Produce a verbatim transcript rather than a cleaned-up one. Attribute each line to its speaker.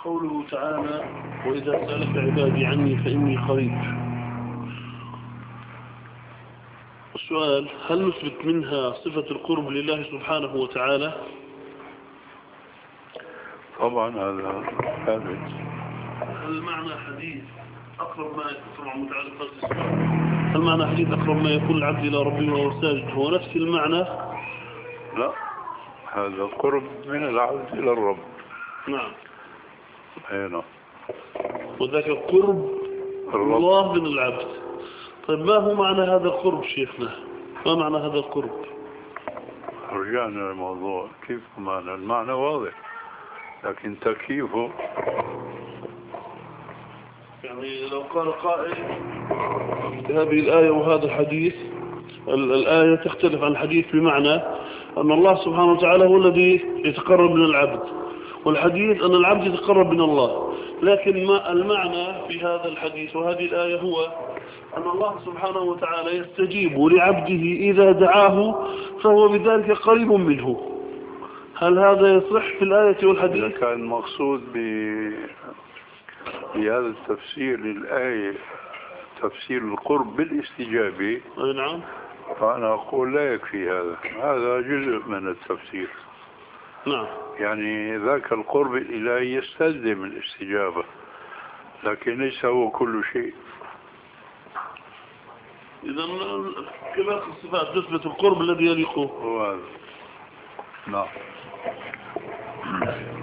Speaker 1: قوله تعالى وإذا سألك عبادي عني فإني قريب. السؤال: هل نثبت منها صفة القرب لله سبحانه وتعالى؟
Speaker 2: طبعا هذا ثابت.
Speaker 1: هل معنى حديث أقرب ما طبعا متعلقات السؤال هل معنى حديث أقرب ما يكون العبد إلى ربه وهو ساجد هو نفس المعنى؟
Speaker 2: لا، هذا قرب من العبد إلى الرب.
Speaker 1: نعم.
Speaker 2: هنا
Speaker 1: وذاك قرب الله من العبد. طيب ما هو معنى هذا القرب شيخنا؟ ما معنى هذا القرب؟
Speaker 2: رجعنا للموضوع، كيف معنى؟ المعنى واضح، لكن تكييفه
Speaker 1: يعني لو قال قائل هذه الآية وهذا الحديث، الآية تختلف عن الحديث بمعنى أن الله سبحانه وتعالى هو الذي يتقرب من العبد، والحديث أن العبد يتقرب من الله. لكن ما المعنى في هذا الحديث وهذه الآية هو أن الله سبحانه وتعالى يستجيب لعبده إذا دعاه فهو بذلك قريب منه. هل هذا يصح في الآية والحديث؟
Speaker 2: إذا كان المقصود بهذا التفسير للآية تفسير القرب بالاستجابة،
Speaker 1: نعم،
Speaker 2: فأنا أقول لا يكفي هذا، هذا جزء من التفسير.
Speaker 1: نعم،
Speaker 2: يعني ذاك القرب الإلهي يستلزم الاستجابة، لكن ليس هو كل شيء.
Speaker 1: إذا كما الصفات تثبت القرب الذي يليقه.
Speaker 2: هو هذا. نعم.